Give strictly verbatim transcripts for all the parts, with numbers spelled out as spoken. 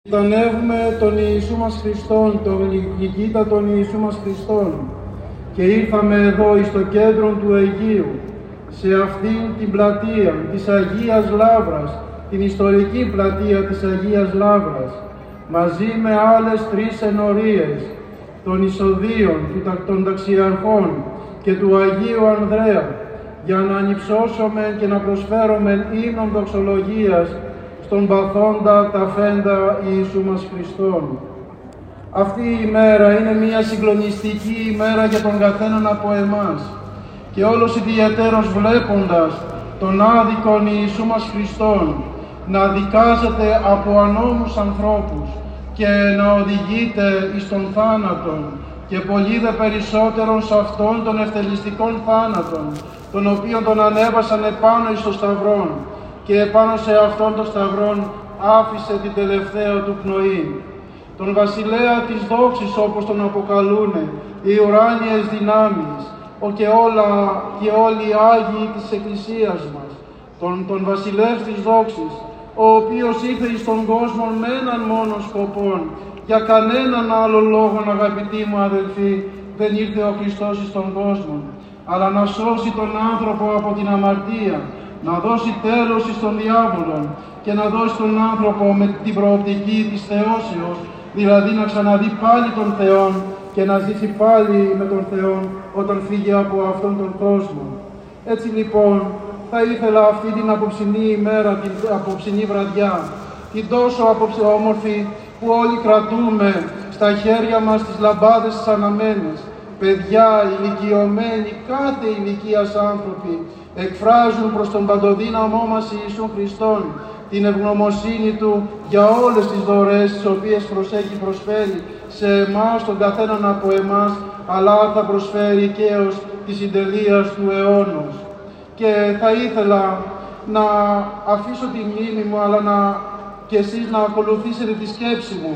Τανεύουμε τον Ιησού μας Χριστόν, τον Γλυκύτα τον Ιησού μας Χριστόν, και ήρθαμε εδώ εις το κέντρο του Αιγείου, σε αυτήν την πλατεία της Αγίας Λαύρας, την ιστορική πλατεία της Αγίας Λαύρας, μαζί με άλλες τρεις ενορίες, των Ισοδίων, των Ταξιαρχών και του Αγίου Ανδρέα, για να ανυψώσουμε και να προσφέρουμε ύμνον δοξολογίας στον παθόντα ταφέντα Ιησού μας Χριστόν. Αυτή η ημέρα είναι μια συγκλονιστική ημέρα για τον καθέναν από εμάς, και όλος ιδιαιτέρως βλέποντας τον άδικον Ιησού μας Χριστόν να δικάζεται από ανώμους ανθρώπους και να οδηγείται εις τον θάνατον, και πολύ δε περισσότερον σε αυτόν των ευτελιστικών θάνατον, τον οποίον τον ανέβασαν επάνω εις το σταυρόν, και επάνω σε αυτόν τον σταυρόν άφησε την τελευταία του πνοή. Τον βασιλέα της δόξης, όπως τον αποκαλούνε οι ουράνιες δυνάμεις και, όλα, και όλοι οι Άγιοι της Εκκλησίας μας, τον, τον βασιλεύς της δόξης, ο οποίος ήρθε εις τον κόσμο με έναν μόνο σκοπό, για κανέναν άλλο λόγο, αγαπητοί μου αδελφοί, δεν ήρθε ο Χριστός εις τον κόσμο, αλλά να σώσει τον άνθρωπο από την αμαρτία, να δώσει τέλος εις τον διάβολο και να δώσει τον άνθρωπο με την προοπτική της θεώσεως, δηλαδή να ξαναδεί πάλι τον Θεόν και να ζήσει πάλι με τον Θεό όταν φύγει από αυτόν τον κόσμο. Έτσι λοιπόν θα ήθελα αυτή την απόψινή ημέρα, την απόψινή βραδιά, την τόσο όμορφη που όλοι κρατούμε στα χέρια μας τις λαμπάδες τις αναμένες, παιδιά, ηλικιωμένοι, κάθε ηλικίας άνθρωποι, εκφράζουν προς τον παντοδύναμό μας Ιησού Χριστόν την ευγνωμοσύνη Του για όλες τις δωρεές τις οποίες προσέχει προσφέρει σε εμάς, τον καθέναν από εμάς, αλλά θα προσφέρει και ως της συντελείας του αιώνος. Και θα ήθελα να αφήσω τη μνήμη μου, αλλά να και εσείς να ακολουθήσετε τη σκέψη μου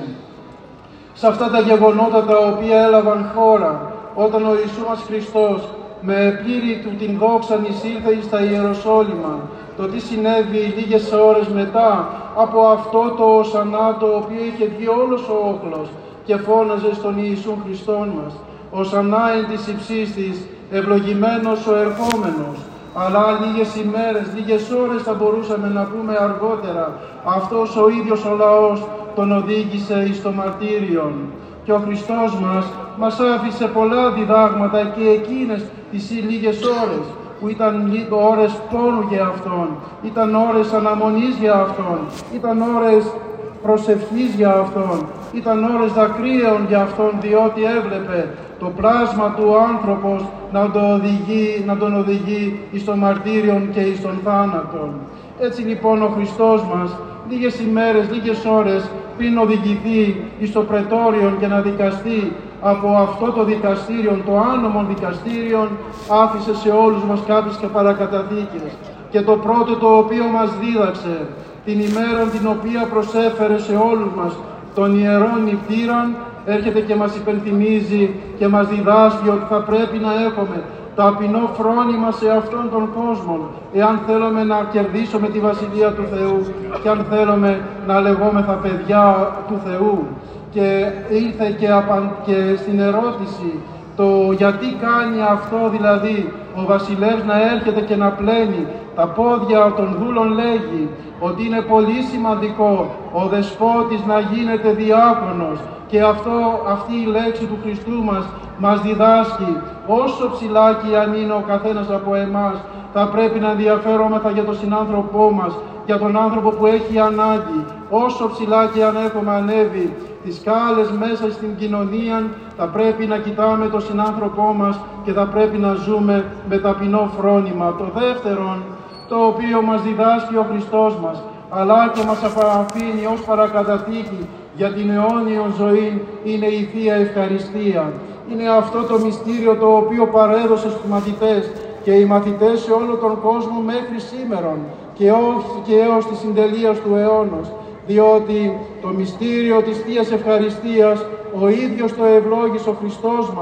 σε αυτά τα γεγονότα τα οποία έλαβαν χώρα όταν ο Ιησούς μας Χριστός με πλήρη του την δόξα εισήλθε εις τα Ιεροσόλυμα, το τι συνέβη λίγες ώρες μετά από αυτό το οσανά το οποίο είχε βγει όλος ο όχλος και φώναζε στον Ιησού Χριστόν μας. Οσανά εν της υψής της, ευλογημένος ο ερχόμενος. Αλλά λίγες ημέρες, λίγες ώρες θα μπορούσαμε να πούμε αργότερα, αυτός ο ίδιος ο λαός τον οδήγησε εις το μαρτύριον. Και ο Χριστός μας μας άφησε πολλά διδάγματα και εκείνες τις λίγες ώρες, που ήταν ώρες πόνου για Αυτόν, ήταν ώρες αναμονής για Αυτόν, ήταν ώρες προσευχής για Αυτόν, ήταν ώρες δακρύων για Αυτόν, διότι έβλεπε το πλάσμα του άνθρωπος να τον οδηγεί, να τον οδηγεί εις το μαρτύριον και εις τον θάνατον. Έτσι λοιπόν ο Χριστός μας λίγες ημέρες, λίγες ώρες πριν οδηγηθεί εις το πρετόριον και να δικαστεί από αυτό το δικαστήριον, το άνομον δικαστήριον, άφησε σε όλους μας κάποιες και παρακαταθήκες. Και το πρώτο το οποίο μας δίδαξε, την ημέρα την οποία προσέφερε σε όλους μας τον ιερόν νηπτήραν, έρχεται και μας υπενθυμίζει και μας διδάσκει ότι θα πρέπει να έχουμε ταπεινό φρόνημα σε αυτόν τον κόσμο, εάν θέλουμε να κερδίσουμε τη Βασιλεία του Θεού και αν θέλουμε να λεγόμεθα παιδιά του Θεού. Και ήρθε και, απαν... και στην ερώτηση το γιατί κάνει αυτό, δηλαδή ο βασιλεύς να έρχεται και να πλένει τα πόδια των δούλων, λέγει ότι είναι πολύ σημαντικό ο δεσπότης να γίνεται διάκονος, και αυτό, αυτή η λέξη του Χριστού μας μας διδάσκει όσο ψηλά και αν είναι ο καθένας από εμάς, θα πρέπει να ενδιαφέρομεθα για τον συνάνθρωπό μας, για τον άνθρωπο που έχει ανάγκη. Όσο ψηλά και αν έχουμε ανέβει τις σκάλες μέσα στην κοινωνία, θα πρέπει να κοιτάμε τον συνάνθρωπό μας και θα πρέπει να ζούμε με ταπεινό φρόνημα. Το δεύτερον, το οποίο μας διδάσκει ο Χριστός μας, αλλά και μας αφήνει ως παρακαταθήκη για την αιώνιον ζωή, είναι η Θεία Ευχαριστία. Είναι αυτό το μυστήριο το οποίο παρέδωσε στους μαθητές και οι μαθητές σε όλο τον κόσμο μέχρι σήμερον και, και έως τη συντελεία του αιώνος. Διότι το μυστήριο της Θείας Ευχαριστίας ο ίδιος το ευλόγησε ο Χριστός μας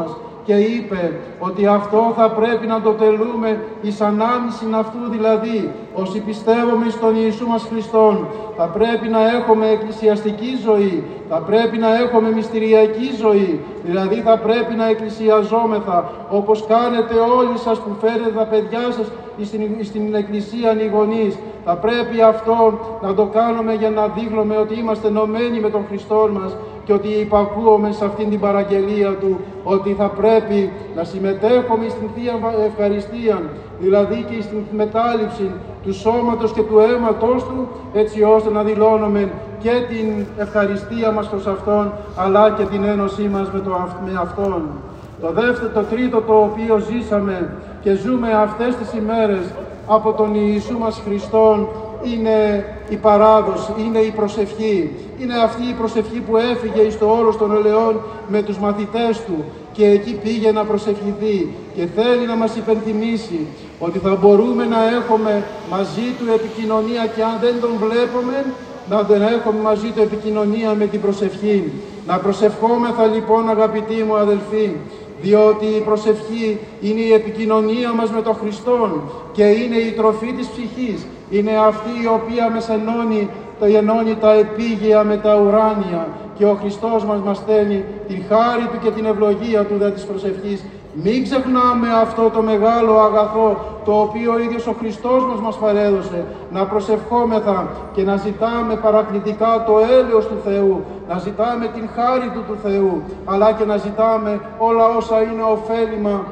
και είπε ότι αυτό θα πρέπει να το τελούμε εις ανάμνηση αυτού, δηλαδή όσοι πιστεύουμε στον Ιησού μας Χριστόν θα πρέπει να έχουμε εκκλησιαστική ζωή, θα πρέπει να έχουμε μυστηριακή ζωή, δηλαδή θα πρέπει να εκκλησιαζόμεθα όπως κάνετε όλοι σας που φέρετε τα παιδιά σας στην, στην εκκλησία οι γονείς. Θα πρέπει αυτό να το κάνουμε για να δείχνουμε ότι είμαστε ενωμένοι με τον Χριστό μας και ότι υπακούουμε σε αυτήν την παραγγελία Του, ότι θα πρέπει να συμμετέχουμε στην Θεία Ευχαριστία, δηλαδή και στην μετάληψη του σώματος και του αίματος Του, έτσι ώστε να δηλώνουμε και την ευχαριστία μας προς Αυτόν, αλλά και την ένωσή μας με, το, με Αυτόν. Το δεύτερο, το τρίτο το οποίο ζήσαμε και ζούμε αυτές τις ημέρες από τον Ιησού μας Χριστόν είναι η παράδοση, είναι η προσευχή. Είναι αυτή η προσευχή που έφυγε εις το όρος των ελαιών με τους μαθητές Του και εκεί πήγε να προσευχηθεί και θέλει να μας υπενθυμίσει ότι θα μπορούμε να έχουμε μαζί Του επικοινωνία και αν δεν Τον βλέπουμε, να δεν έχουμε μαζί Του επικοινωνία με την προσευχή. Να προσευχόμεθα λοιπόν, αγαπητοί μου αδελφοί, διότι η προσευχή είναι η επικοινωνία μας με τον Χριστόν και είναι η τροφή της ψυχής. Είναι αυτή η οποία μας ενώνει, το ενώνει τα επίγεια με τα ουράνια και ο Χριστός μας μας στέλνει την χάρη Του και την ευλογία Του δια της προσευχής. Μην ξεχνάμε αυτό το μεγάλο αγαθό το οποίο ο ίδιος ο Χριστός μας μας παρέδωσε, να προσευχόμεθα και να ζητάμε παρακλητικά το έλεος του Θεού, να ζητάμε την χάρη Του του Θεού, αλλά και να ζητάμε όλα όσα είναι ωφέλιμα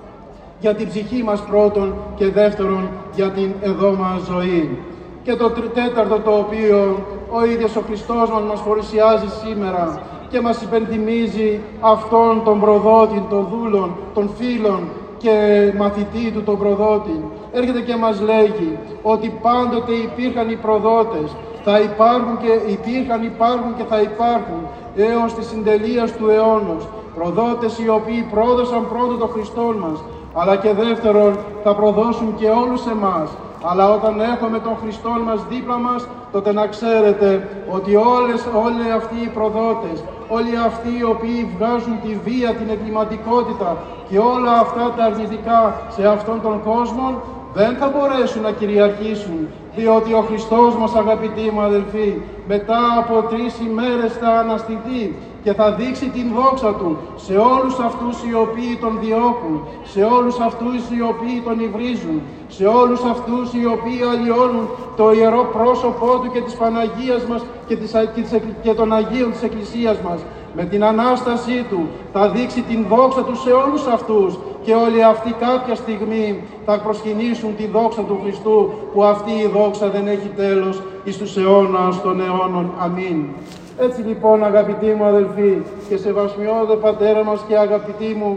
για την ψυχή μας πρώτον και δεύτερον για την εδώ μας ζωή. Και το τέταρτο το οποίο ο ίδιος ο Χριστός μας μας παρουσιάζει σήμερα και μας υπενθυμίζει αυτόν τον προδότη, τον δούλον, τον φίλον και μαθητή του τον προδότη. Έρχεται και μας λέγει ότι πάντοτε υπήρχαν οι προδότες, θα υπάρχουν και υπήρχαν, υπάρχουν και θα υπάρχουν έως τη συντελείας του αιώνος. Προδότες οι οποίοι πρόδωσαν πρώτον τον Χριστόν μας, αλλά και δεύτερον θα προδώσουν και όλους εμάς. Αλλά όταν έχουμε τον Χριστόν μας δίπλα μας, τότε να ξέρετε ότι όλες, όλοι αυτοί οι προδότες, όλοι αυτοί οι οποίοι βγάζουν τη βία, την εγκληματικότητα και όλα αυτά τα αρνητικά σε αυτόν τον κόσμο, δεν θα μπορέσουν να κυριαρχήσουν, διότι ο Χριστός μας, αγαπητοί μου αδελφοί, μετά από τρεις ημέρες θα αναστηθεί και θα δείξει την δόξα Του σε όλους αυτούς οι οποίοι Τον διώκουν, σε όλους αυτούς οι οποίοι Τον υβρίζουν, σε όλους αυτούς οι οποίοι αλλοιώνουν το ιερό πρόσωπό Του και της Παναγίας μας και, της, και, της, και των Αγίων της Εκκλησίας μας. Με την Ανάστασή Του θα δείξει την δόξα Του σε όλους αυτούς και όλοι αυτοί κάποια στιγμή θα προσκυνήσουν τη δόξα του Χριστού, που αυτή η δόξα δεν έχει τέλος εις τους αιώνας των αιώνων. Αμήν. Έτσι λοιπόν, αγαπητοί μου αδελφοί και σεβασμιώδε πατέρα μας και αγαπητοί μου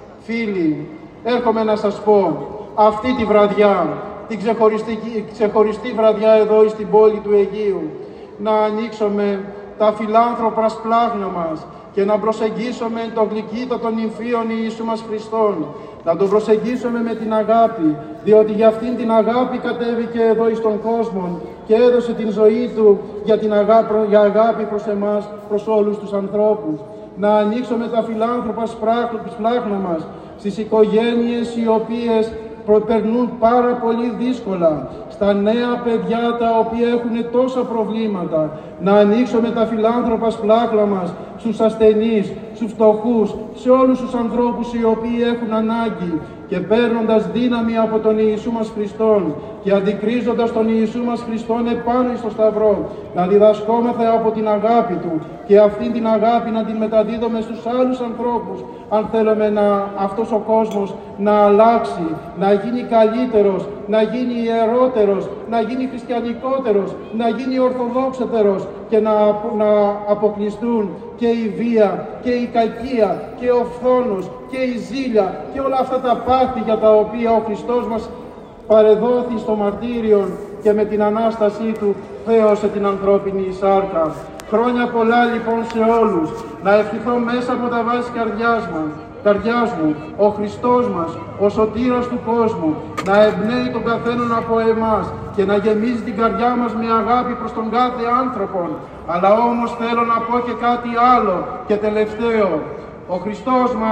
φίλοι, έρχομαι να σας πω αυτή τη βραδιά, την ξεχωριστή, ξεχωριστή βραδιά εδώ στην πόλη του Αιγείου, να ανοίξουμε τα φιλάνθρωπα σπλάχνα μας και να προσεγγίσουμε το γλυκύτατο νυμφίον Ιησού μας Χριστόν, να τον προσεγγίσουμε με την αγάπη, διότι για αυτήν την αγάπη κατέβηκε εδώ εις τον κόσμο και έδωσε την ζωή Του για, την αγάπη, για αγάπη προς εμάς, προς όλους τους ανθρώπους. Να ανοίξουμε τα φιλάνθρωπα σπλάχνα μας στις οικογένειες οι οποίες περνούν πάρα πολύ δύσκολα, στα νέα παιδιά τα οποία έχουν τόσα προβλήματα. Να ανοίξουμε τα φιλάνθρωπα σπλάχνα μας στους ασθενείς, στους φτωχούς, σε όλους τους ανθρώπους οι οποίοι έχουν ανάγκη, και παίρνοντας δύναμη από τον Ιησού μας Χριστόν και αντικρίζοντας τον Ιησού μας Χριστόν επάνω στο Σταυρό, να διδασκόμεθα από την αγάπη Του και αυτή την αγάπη να την μεταδίδουμε στους άλλους ανθρώπους, αν θέλουμε να, αυτός ο κόσμος να αλλάξει, να γίνει καλύτερος, να γίνει ιερότερος, να γίνει χριστιανικότερος, να γίνει ορθοδόξετερος και να, να αποκλειστούν και η βία και η κακία και ο φθόνος και η ζήλια και όλα αυτά τα πάθη για τα οποία ο Χριστός μας παρεδόθη στο μαρτύριο και με την Ανάστασή Του θέωσε την ανθρώπινη σάρκα. Χρόνια πολλά λοιπόν σε όλους. Να ευχηθώ μέσα από τα βάση καρδιάς μας, καρδιάς μου, ο Χριστός μας, ο σωτήρας του κόσμου, να εμπνέει τον καθέναν από εμάς και να γεμίζει την καρδιά μας με αγάπη προς τον κάθε άνθρωπο. Αλλά όμως θέλω να πω και κάτι άλλο και τελευταίο. Ο Χριστός μας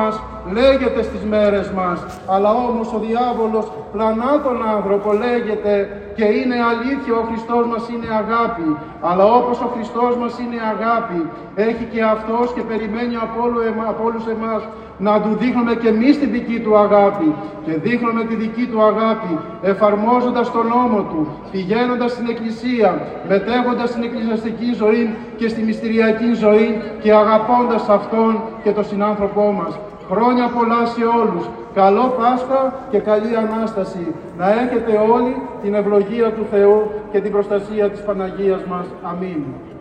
λέγεται στις μέρες μας, αλλά όμως ο διάβολος πλανά τον άνθρωπο, λέγεται, και είναι αλήθεια, ο Χριστός μας είναι αγάπη, αλλά όπως ο Χριστός μας είναι αγάπη, έχει και αυτός και περιμένει από, όλου, από όλους εμάς να του δείχνουμε και εμείς τη δική του αγάπη, και δείχνουμε τη δική του αγάπη εφαρμόζοντας τον νόμο του, πηγαίνοντας στην Εκκλησία, μετέχοντας στην εκκλησιαστική ζωή και στη μυστηριακή ζωή και αγαπώντας Αυτόν και τον συνάνθρωπό μας. Χρόνια πολλά σε όλους. Καλό Πάσχα και καλή Ανάσταση. Να έχετε όλοι την ευλογία του Θεού και την προστασία της Παναγίας μας. Αμήν.